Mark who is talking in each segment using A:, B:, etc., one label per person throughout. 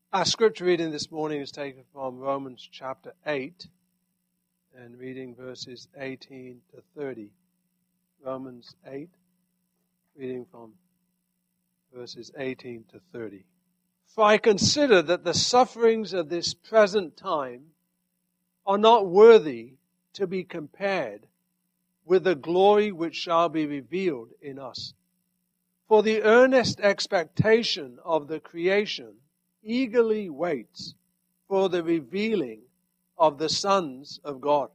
A: Our scripture reading this morning is taken from Romans chapter 8 and reading verses 18 to 30. Romans 8, reading from verses 18 to 30. For I consider that the sufferings of this present time are not worthy to be compared with the glory which shall be revealed in us. For the earnest expectation of the creation eagerly waits for the revealing of the sons of God.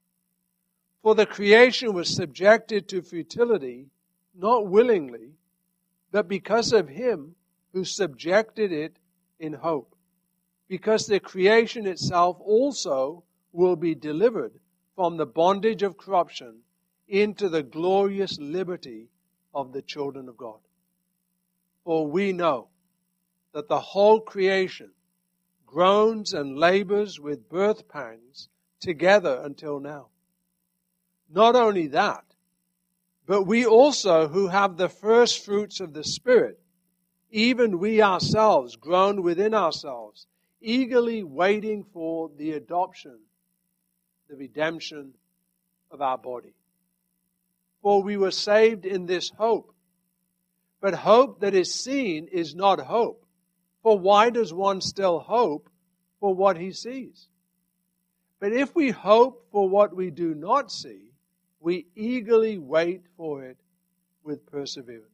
A: For the creation was subjected to futility, not willingly, but because of him who subjected it in hope, because the creation itself also will be delivered from the bondage of corruption into the glorious liberty of the children of God. For we know that the whole creation groans and labors with birth pangs together until now. Not only that, but we also who have the first fruits of the Spirit, even we ourselves groan within ourselves, eagerly waiting for the adoption, the redemption of our body. For we were saved in this hope. But hope that is seen is not hope. For why does one still hope for what he sees? But if we hope for what we do not see, we eagerly wait for it with perseverance.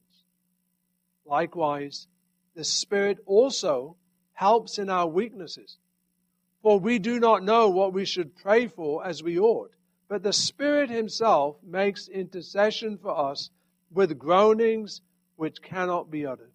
A: Likewise, the Spirit also helps in our weaknesses. For we do not know what we should pray for as we ought, but the Spirit Himself makes intercession for us with groanings which cannot be uttered.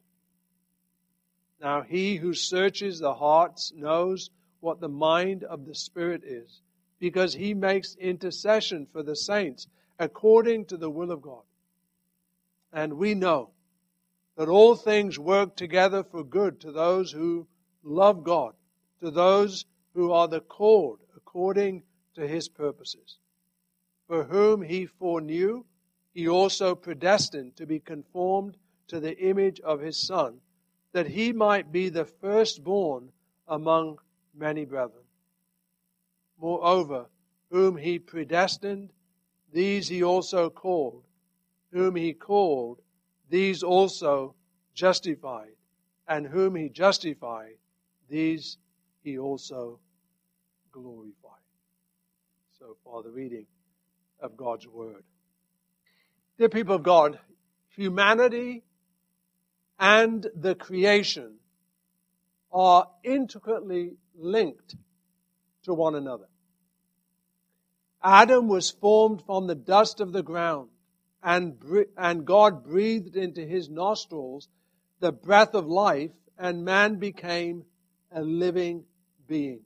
A: Now He who searches the hearts knows what the mind of the Spirit is, because He makes intercession for the saints according to the will of God. And we know that all things work together for good to those who love God, to those who are the called according to His purposes. For whom He foreknew, He also predestined to be conformed to the image of His Son, that He might be the firstborn among many brethren. Moreover, whom He predestined, these He also called. Whom He called, these also justified. And whom He justified, these He also glorified. So far the reading of God's Word. Dear people of God, humanity and the creation are intricately linked to one another. Adam was formed from the dust of the ground, and God breathed into his nostrils the breath of life, and man became a living being.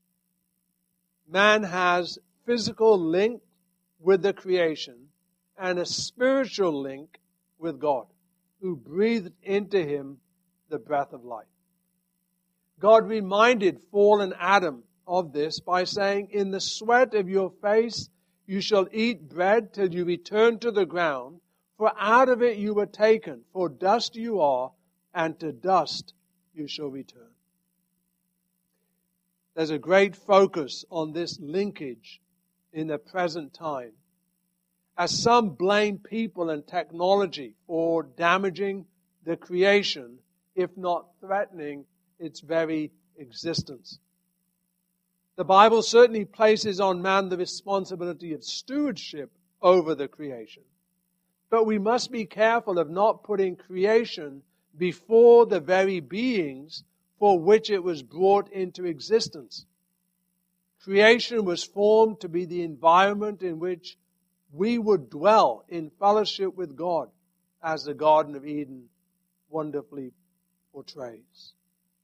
A: Man has physical link with the creation and a spiritual link with God, who breathed into him the breath of life. God reminded fallen Adam of this by saying, "In the sweat of your face you shall eat bread till you return to the ground, for out of it you were taken, for dust you are, and to dust you shall return." There's a great focus on this linkage in the present time, as some blame people and technology for damaging the creation, if not threatening its very existence. The Bible certainly places on man the responsibility of stewardship over the creation. But we must be careful of not putting creation before the very beings for which it was brought into existence. Creation was formed to be the environment in which we would dwell in fellowship with God, as the Garden of Eden wonderfully portrays.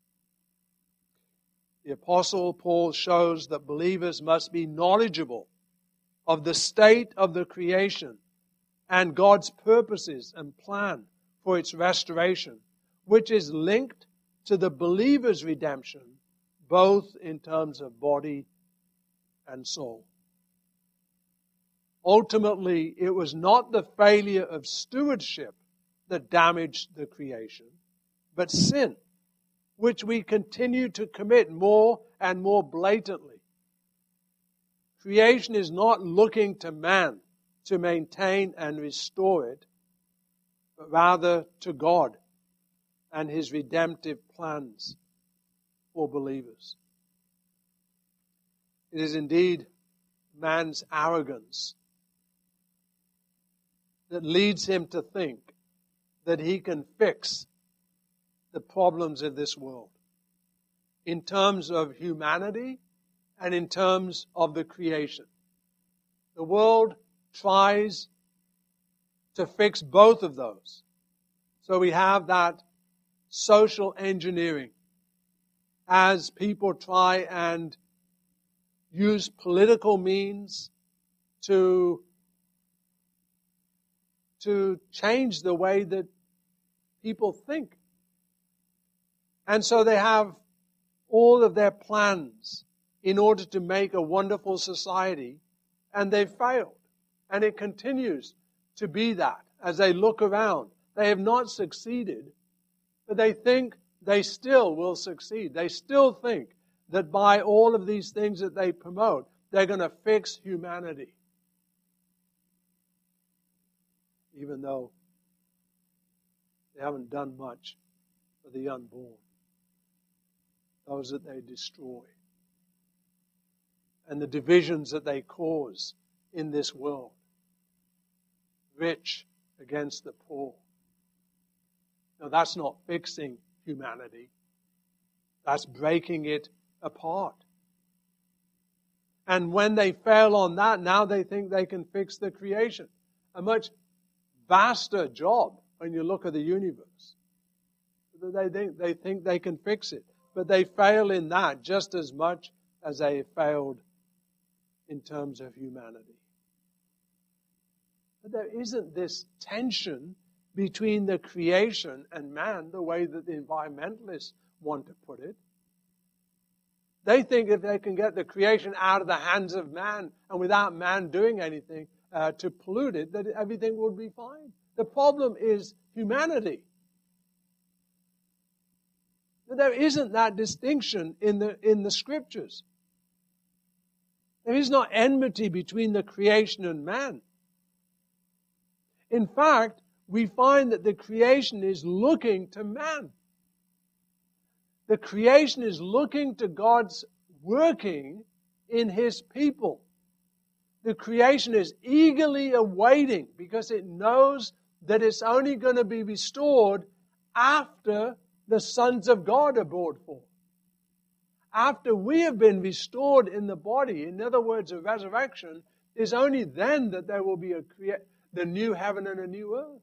A: The Apostle Paul shows that believers must be knowledgeable of the state of the creation and God's purposes and plan for its restoration, which is linked to the believer's redemption, both in terms of body and soul. Ultimately, it was not the failure of stewardship that damaged the creation, but sin. which we continue to commit more and more blatantly. Creation is not looking to man to maintain and restore it, but rather to God and His redemptive plans for believers. It is indeed man's arrogance that leads him to think that he can fix the problems of this world in terms of humanity and in terms of the creation. The world tries to fix both of those. So we have that social engineering as people try and use political means to change the way that people think. And so they have all of their plans in order to make a wonderful society, and they've failed. And it continues to be that as they look around. They have not succeeded, but they think they still will succeed. They still think that by all of these things that they promote, they're going to fix humanity. Even though they haven't done much for the unborn, those that they destroy, and the divisions that they cause in this world, rich against the poor. Now that's not fixing humanity. That's breaking it apart. And when they fail on that, now they think they can fix the creation. A much vaster job when you look at the universe. They think they can fix it. But they fail in that just as much as they failed in terms of humanity. But there isn't this tension between the creation and man the way that the environmentalists want to put it. They think if they can get the creation out of the hands of man and without man doing anything to pollute it, that everything would be fine. The problem is humanity. But there isn't that distinction in the Scriptures. There is no enmity between the creation and man. In fact, we find that the creation is looking to man. The creation is looking to God's working in His people. The creation is eagerly awaiting because it knows that it's only going to be restored after the sons of God are brought forth. After we have been restored in the body, in other words, a resurrection, is only then that there will be the new heaven and a new earth.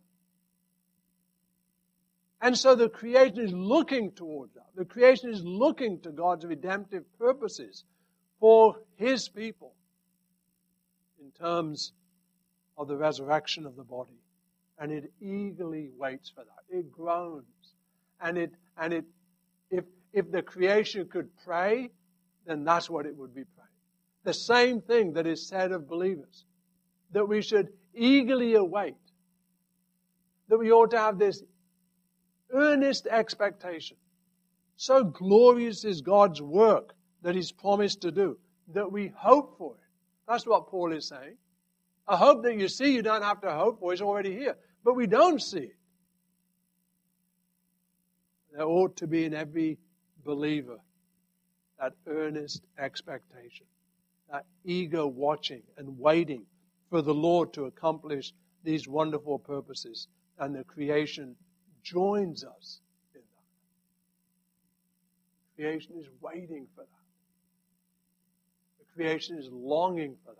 A: And so the creation is looking towards that. The creation is looking to God's redemptive purposes for His people in terms of the resurrection of the body. And it eagerly waits for that. It groans. And if the creation could pray, then that's what it would be praying. The same thing that is said of believers, that we should eagerly await, that we ought to have this earnest expectation. So glorious is God's work that He's promised to do, that we hope for it. That's what Paul is saying. A hope that you see, you don't have to hope for, it's already here. But we don't see it. There ought to be in every believer that earnest expectation, that eager watching and waiting for the Lord to accomplish these wonderful purposes. And the creation joins us in that. Creation is waiting for that. The creation is longing for that.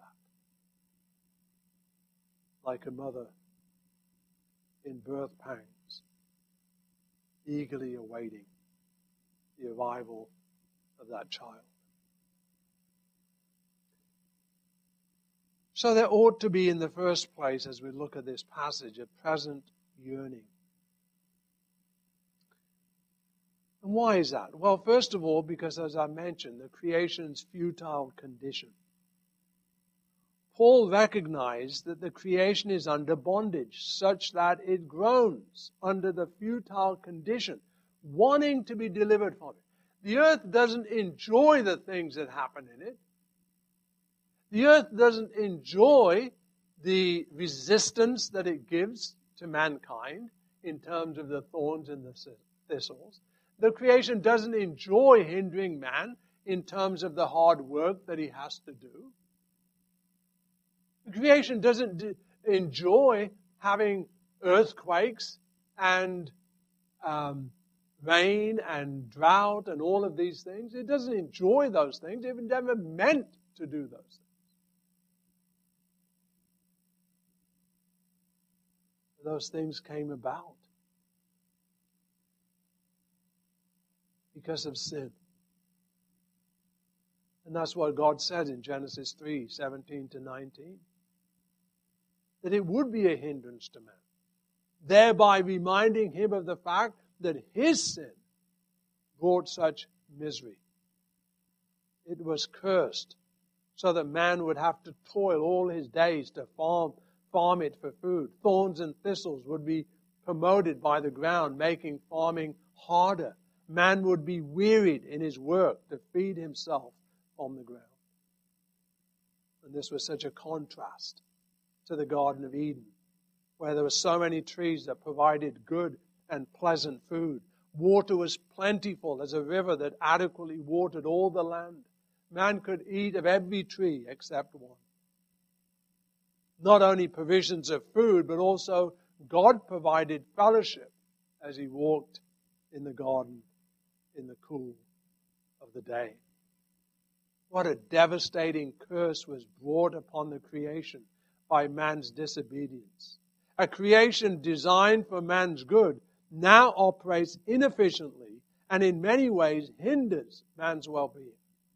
A: Like a mother in birth pangs, eagerly awaiting the arrival of that child. So there ought to be, in the first place, as we look at this passage, a present yearning. And why is that? Well, first of all, because, as I mentioned, the creation's futile condition. Paul recognized that the creation is under bondage, such that it groans under the futile condition, wanting to be delivered from it. The earth doesn't enjoy the things that happen in it. The earth doesn't enjoy the resistance that it gives to mankind in terms of the thorns and the thistles. The creation doesn't enjoy hindering man in terms of the hard work that he has to do. The creation doesn't enjoy having earthquakes and rain and drought and all of these things. It doesn't enjoy those things. It was never meant to do those things. Those things came about because of sin. And that's what God said in Genesis 3:17-19. That it would be a hindrance to man, thereby reminding him of the fact that his sin brought such misery. It was cursed, so that man would have to toil all his days to farm it for food. Thorns and thistles would be promoted by the ground, making farming harder. Man would be wearied in his work to feed himself from the ground. And this was such a contrast to the Garden of Eden, where there were so many trees that provided good and pleasant food. Water was plentiful as a river that adequately watered all the land. Man could eat of every tree except one. Not only provisions of food, but also God provided fellowship as he walked in the garden in the cool of the day. What a devastating curse was brought upon the creation by man's disobedience. A creation designed for man's good now operates inefficiently and in many ways hinders man's well-being.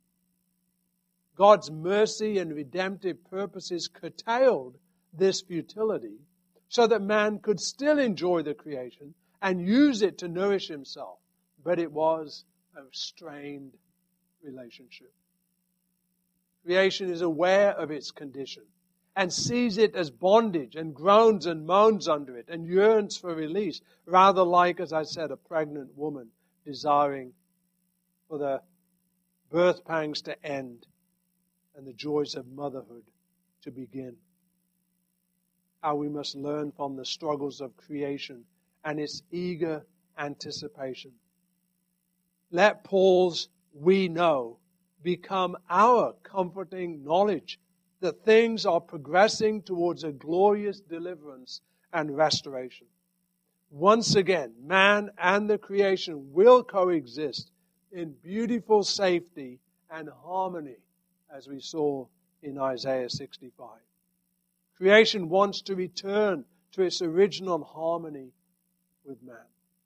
A: God's mercy and redemptive purposes curtailed this futility so that man could still enjoy the creation and use it to nourish himself. But it was a strained relationship. Creation is aware of its condition and sees it as bondage and groans and moans under it and yearns for release, rather like, as I said, a pregnant woman desiring for the birth pangs to end and the joys of motherhood to begin. How we must learn from the struggles of creation and its eager anticipation. Let Paul's "we know" become our comforting knowledge that things are progressing towards a glorious deliverance and restoration. Once again, man and the creation will coexist in beautiful safety and harmony, as we saw in Isaiah 65. Creation wants to return to its original harmony with man.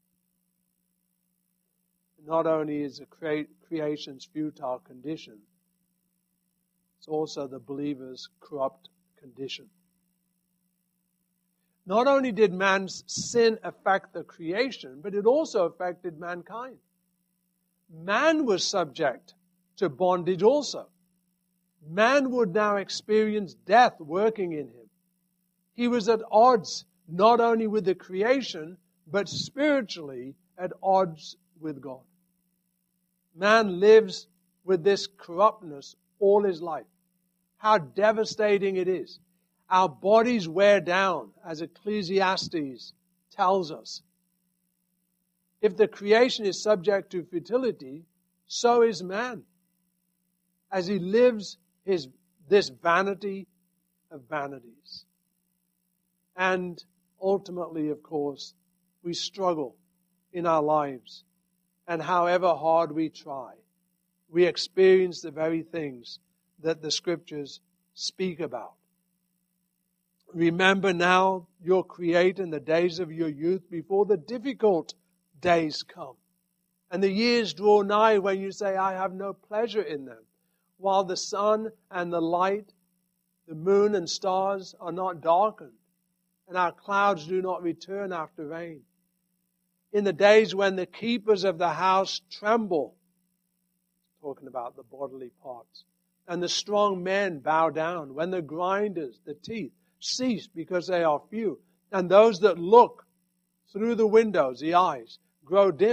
A: Not only is the creation's futile condition, it's also the believer's corrupt condition. Not only did man's sin affect the creation, but it also affected mankind. Man was subject to bondage also. Man would now experience death working in him. He was at odds not only with the creation, but spiritually at odds with God. Man lives with this corruptness all his life. How devastating it is. Our bodies wear down, as Ecclesiastes tells us. If the creation is subject to futility, so is man, as he lives this vanity of vanities. And ultimately, of course, we struggle in our lives. And however hard we try, we experience the very things that the Scriptures speak about. Remember now your Creator in the days of your youth before the difficult days come. And the years draw nigh when you say, I have no pleasure in them. While the sun and the light, the moon and stars are not darkened, and our clouds do not return after rain. In the days when the keepers of the house tremble, talking about the bodily parts, and the strong men bow down, when the grinders, the teeth, cease because they are few, and those that look through the windows, the eyes, grow dim,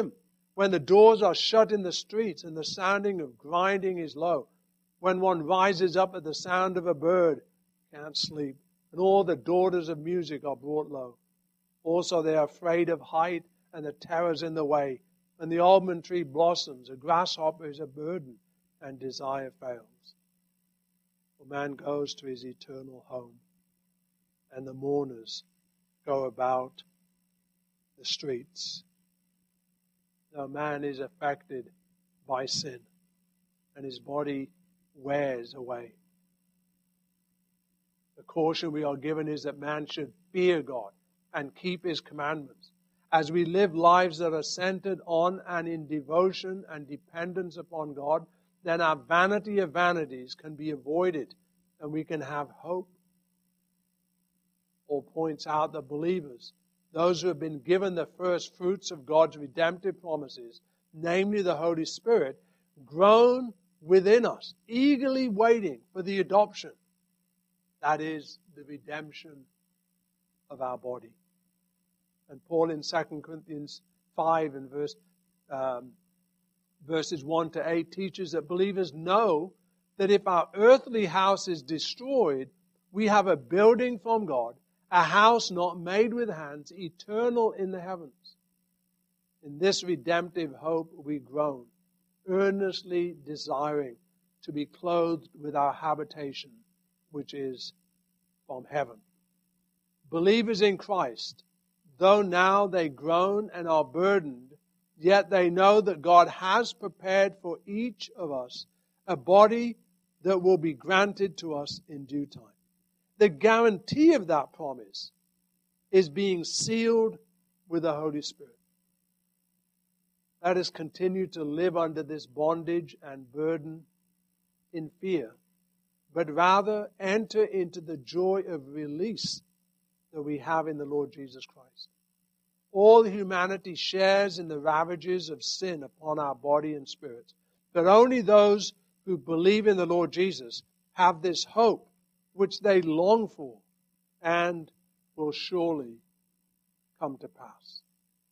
A: when the doors are shut in the streets and the sounding of grinding is low, when one rises up at the sound of a bird, can't sleep, and all the daughters of music are brought low. Also they are afraid of height, and the terrors in the way. When the almond tree blossoms, a grasshopper is a burden, and desire fails. For man goes to his eternal home, and the mourners go about the streets. No, man is affected by sin, and his body wears away. The caution we are given is that man should fear God and keep His commandments. As we live lives that are centered on and in devotion and dependence upon God, then our vanity of vanities can be avoided and we can have hope. Paul points out that believers, those who have been given the first fruits of God's redemptive promises, namely the Holy Spirit, groan within us, eagerly waiting for the adoption. That is the redemption of our body. And Paul in 2 Corinthians 5 and verses 1 to 8 teaches that believers know that if our earthly house is destroyed, we have a building from God, a house not made with hands, eternal in the heavens. In this redemptive hope we groan, earnestly desiring to be clothed with our habitation, which is from heaven. Believers in Christ, though now they groan and are burdened, yet they know that God has prepared for each of us a body that will be granted to us in due time. The guarantee of that promise is being sealed with the Holy Spirit. Let us continue to live under this bondage and burden in fear, but rather enter into the joy of release that we have in the Lord Jesus Christ. All humanity shares in the ravages of sin upon our body and spirit, but only those who believe in the Lord Jesus have this hope which they long for and will surely come to pass.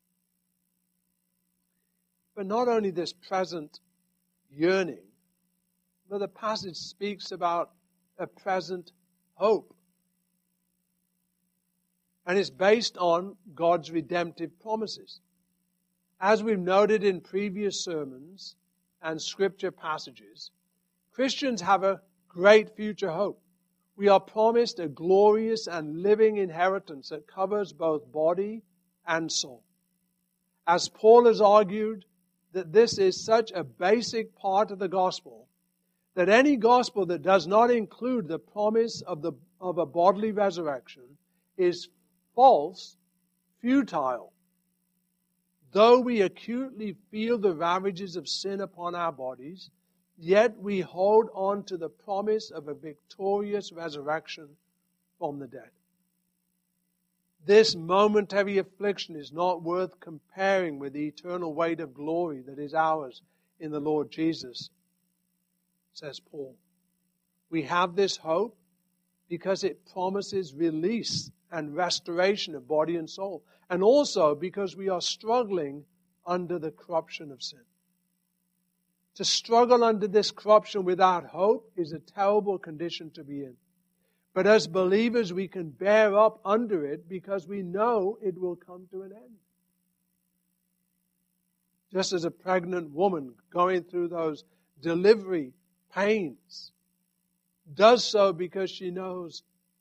A: But not only this present yearning, but the passage speaks about a present hope. And it's based on God's redemptive promises. As we've noted in previous sermons and scripture passages, Christians have a great future hope. We are promised a glorious and living inheritance that covers both body and soul. As Paul has argued that this is such a basic part of the gospel, that any gospel that does not include the promise of a bodily resurrection is false, futile. Though we acutely feel the ravages of sin upon our bodies, yet we hold on to the promise of a victorious resurrection from the dead. This momentary affliction is not worth comparing with the eternal weight of glory that is ours in the Lord Jesus, says Paul. We have this hope because it promises release and restoration of body and soul, and also because we are struggling under the corruption of sin. To struggle under this corruption without hope is a terrible condition to be in. But as believers, we can bear up under it because we know it will come to an end. Just as a pregnant woman going through those delivery pains does so because she knows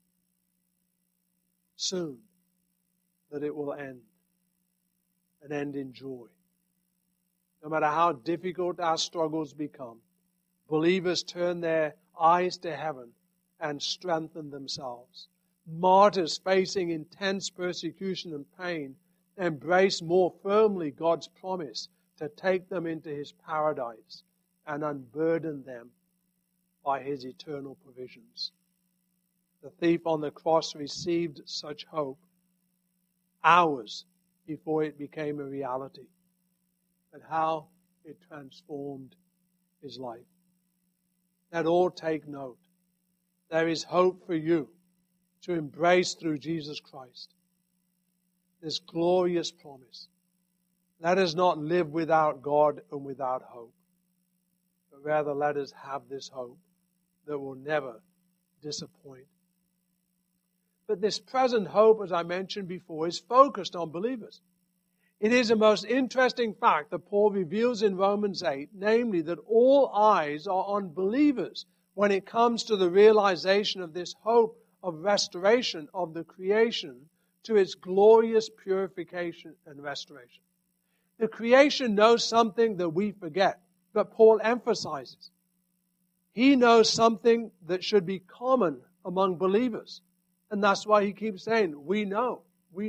A: soon that it will end, and end in joy. No matter how difficult our struggles become, believers turn their eyes to heaven and strengthen themselves. Martyrs facing intense persecution and pain embrace more firmly God's promise to take them into His paradise and unburden them by His eternal provisions. The thief on the cross received such hope hours before it became a reality. But how it transformed his life. Let all take note. There is hope for you to embrace through Jesus Christ. This glorious promise. Let us not live without God and without hope, but rather let us have this hope that will never disappoint. But this present hope, as I mentioned before, is focused on believers. It is a most interesting fact that Paul reveals in Romans 8, namely that all eyes are on believers when it comes to the realization of this hope of restoration of the creation to its glorious purification and restoration. The creation knows something that we forget, but Paul emphasizes. He knows something that should be common among believers. And that's why he keeps saying, we know.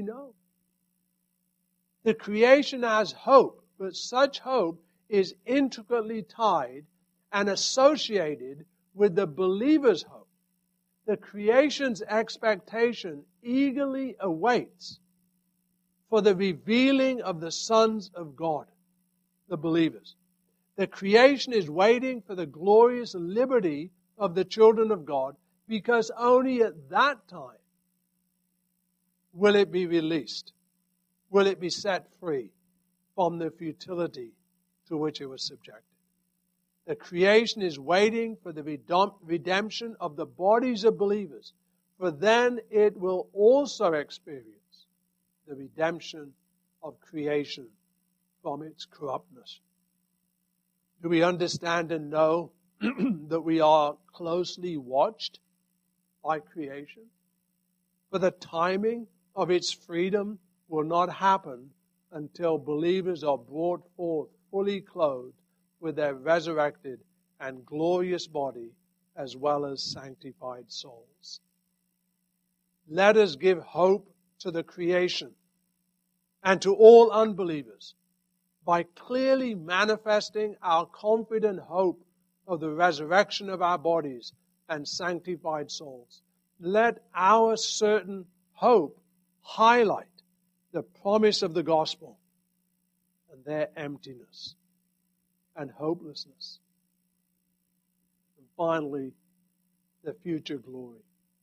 A: The creation has hope, but such hope is intricately tied and associated with the believer's hope. The creation's expectation eagerly awaits for the revealing of the sons of God, the believers. The creation is waiting for the glorious liberty of the children of God, because only at that time will it be released. Will it be set free from the futility to which it was subjected. The creation is waiting for the redemption of the bodies of believers, for then it will also experience the redemption of creation from its corruptness. Do we understand and know that we are closely watched by creation? For the timing of its freedom will not happen until believers are brought forth fully clothed with their resurrected and glorious body as well as sanctified souls. Let us give hope to the creation and to all unbelievers by clearly manifesting our confident hope of the resurrection of our bodies and sanctified souls. Let our certain hope highlight the promise of the gospel and their emptiness and hopelessness. And finally, the future glory.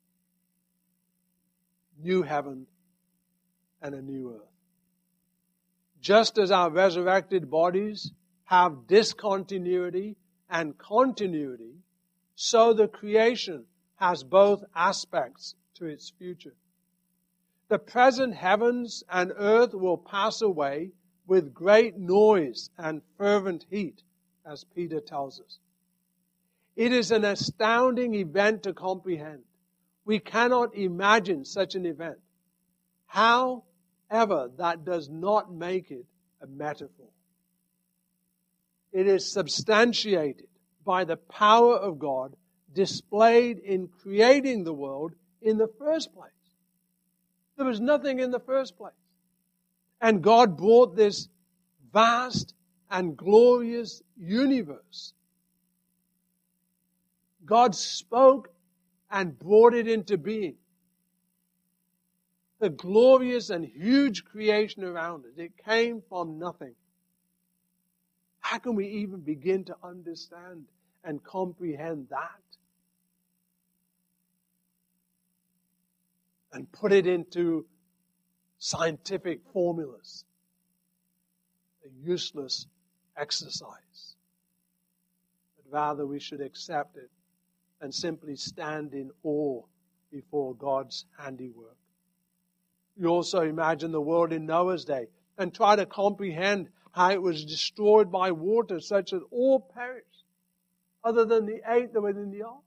A: New heaven and a new earth. Just as our resurrected bodies have discontinuity and continuity, so the creation has both aspects to its future. The present heavens and earth will pass away with great noise and fervent heat, as Peter tells us. It is an astounding event to comprehend. We cannot imagine such an event. However, that does not make it a metaphor. It is substantiated by the power of God displayed in creating the world in the first place. There was nothing in the first place. And God brought this vast and glorious universe. God spoke and brought it into being. The glorious and huge creation around us, it came from nothing. How can we even begin to understand and comprehend that? And put it into scientific formulas. A useless exercise. But rather we should accept it and simply stand in awe before God's handiwork. You also imagine the world in Noah's day and try to comprehend how it was destroyed by water such that all perished, other than the 8 that were in the ark.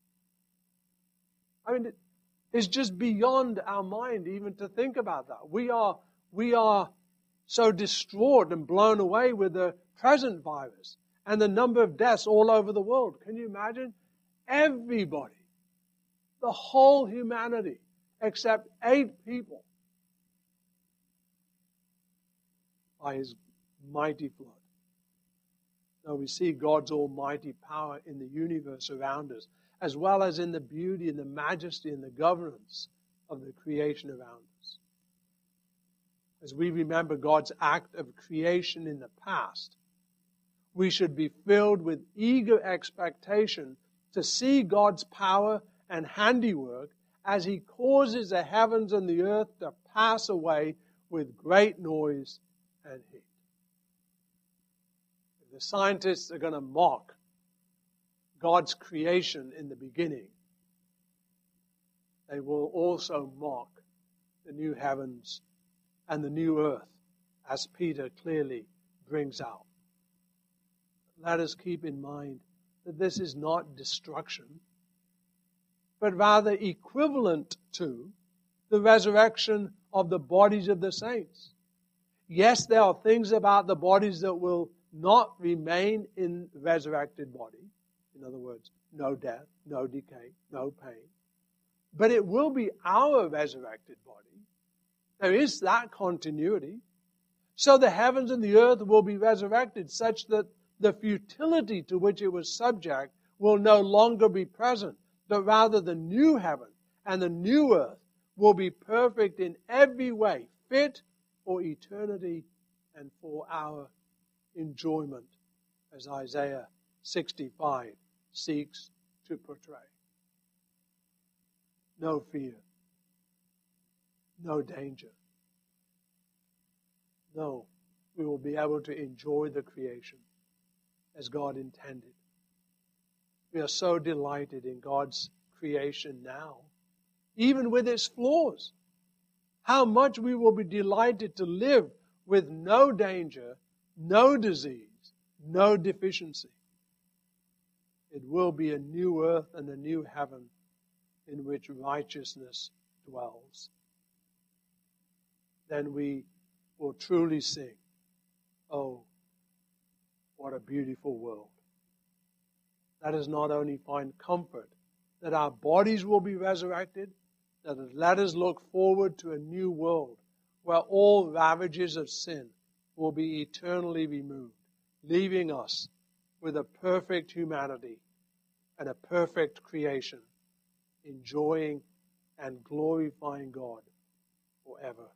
A: I mean, it's just beyond our mind even to think about that. We are so distraught and blown away with the present virus and the number of deaths all over the world. Can you imagine? Everybody, the whole humanity, except 8 people, by His mighty flood. Now we see God's almighty power in the universe around us, as well as in the beauty and the majesty and the governance of the creation around us. As we remember God's act of creation in the past, we should be filled with eager expectation to see God's power and handiwork as He causes the heavens and the earth to pass away with great noise and heat. The scientists are going to mock God's creation in the beginning. They will also mock the new heavens and the new earth, as Peter clearly brings out. Let us keep in mind that this is not destruction, but rather equivalent to the resurrection of the bodies of the saints. Yes, there are things about the bodies that will not remain in resurrected body. In other words, no death, no decay, no pain. But it will be our resurrected body. There is that continuity. So the heavens and the earth will be resurrected such that the futility to which it was subject will no longer be present, but rather the new heaven and the new earth will be perfect in every way, fit for eternity and for our enjoyment, as Isaiah 65 seeks to portray. No fear, no danger. No, we will be able to enjoy the creation as God intended. We are so delighted in God's creation now, even with its flaws. How much we will be delighted to live with no danger, no disease, no deficiency. It will be a new earth and a new heaven in which righteousness dwells. Then we will truly sing, "Oh, what a beautiful world." Let us not only find comfort that our bodies will be resurrected, that let us look forward to a new world where all ravages of sin will be eternally removed, leaving us with a perfect humanity and a perfect creation, enjoying and glorifying God forever.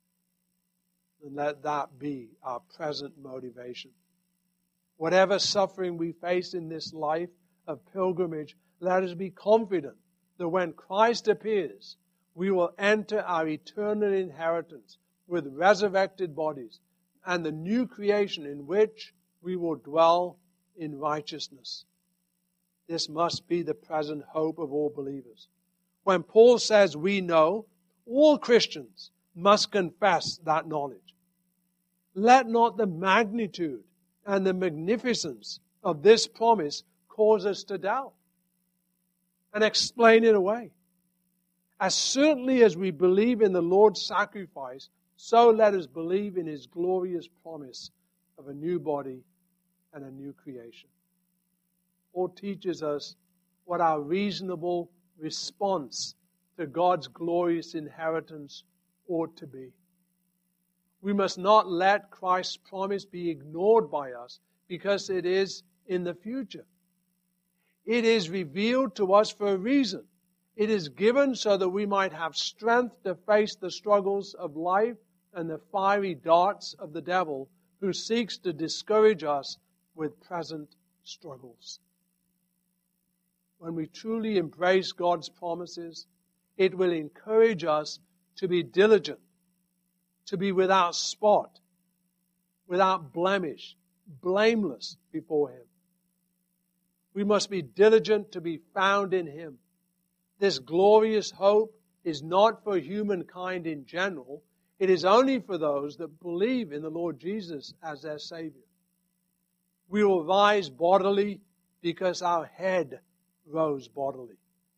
A: And let that be our present motivation. Whatever suffering we face in this life of pilgrimage, let us be confident that when Christ appears, we will enter our eternal inheritance with resurrected bodies and the new creation in which we will dwell in righteousness. This must be the present hope of all believers. When Paul says we know, all Christians must confess that knowledge. Let not the magnitude and the magnificence of this promise cause us to doubt and explain it away. As certainly as we believe in the Lord's sacrifice, so let us believe in His glorious promise of a new body and a new creation. Paul teaches us what our reasonable response to God's glorious inheritance ought to be. We must not let Christ's promise be ignored by us because it is in the future. It is revealed to us for a reason. It is given so that we might have strength to face the struggles of life and the fiery darts of the devil who seeks to discourage us with present struggles. When we truly embrace God's promises, it will encourage us to be diligent, to be without spot, without blemish, blameless before Him. We must be diligent to be found in Him. This glorious hope is not for humankind in general. It is only for those that believe in the Lord Jesus as their Savior. We will rise bodily because our head rose bodily.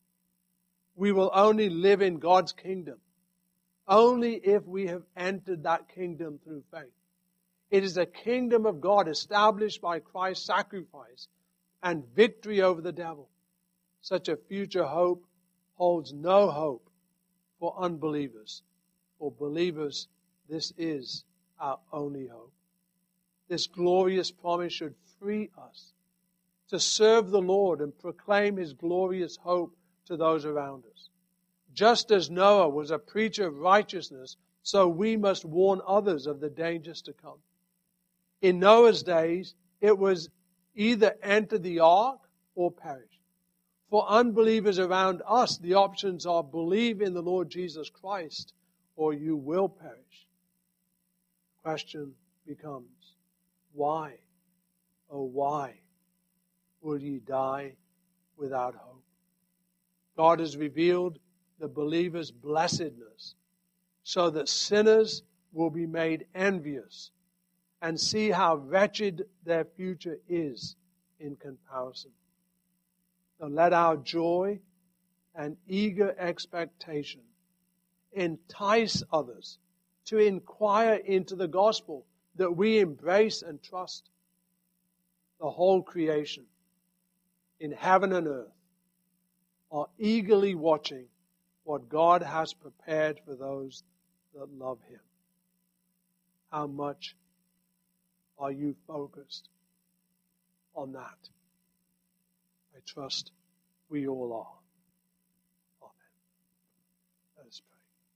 A: We will only live in God's kingdom only if we have entered that kingdom through faith. It is a kingdom of God established by Christ's sacrifice and victory over the devil. Such a future hope holds no hope for unbelievers. For believers, this is our only hope. This glorious promise should free us to serve the Lord and proclaim His glorious hope to those around us. Just as Noah was a preacher of righteousness, so we must warn others of the dangers to come. In Noah's days, it was either enter the ark or perish. For unbelievers around us, the options are believe in the Lord Jesus Christ or you will perish. The question becomes, why? Oh, why will ye die without hope? God has revealed the believer's blessedness so that sinners will be made envious and see how wretched their future is in comparison. So let our joy and eager expectation entice others to inquire into the gospel that we embrace and trust. The whole creation in heaven and earth are eagerly watching what God has prepared for those that love Him. How much are you focused on that? I trust we all are. Amen. Let us pray.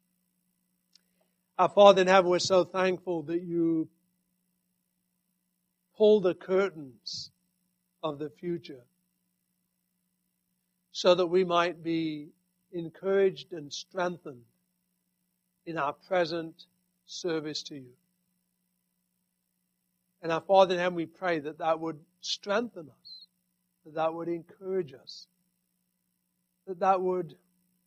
A: Our Father in heaven, we're so thankful that you pull the curtains of the future so that we might be encouraged and strengthened in our present service to you. And our Father in heaven, we pray that that would strengthen us, that that would encourage us, that that would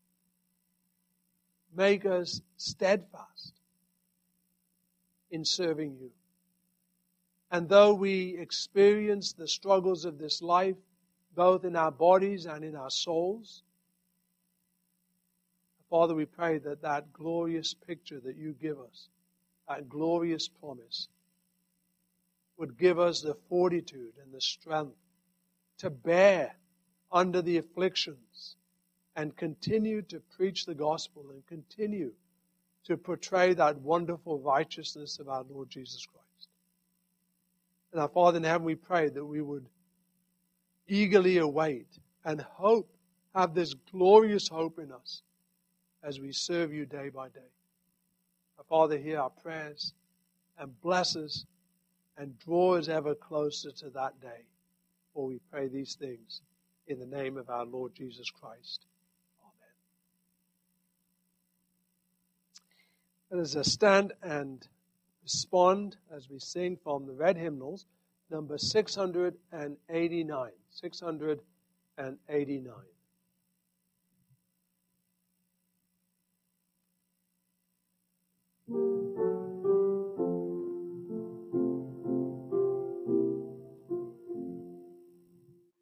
A: make us steadfast in serving you. And though we experience the struggles of this life, both in our bodies and in our souls, Father, we pray that that glorious picture that you give us, that glorious promise, would give us the fortitude and the strength to bear under the afflictions and continue to preach the gospel and continue to portray that wonderful righteousness of our Lord Jesus Christ. And our Father in heaven, we pray that we would eagerly await and hope, have this glorious hope in us as we serve you day by day. Our Father, hear our prayers and bless us and draw us ever closer to that day. For we pray these things in the name of our Lord Jesus Christ. Amen. Let us stand and respond as we sing from the red hymnals, number 689. 689.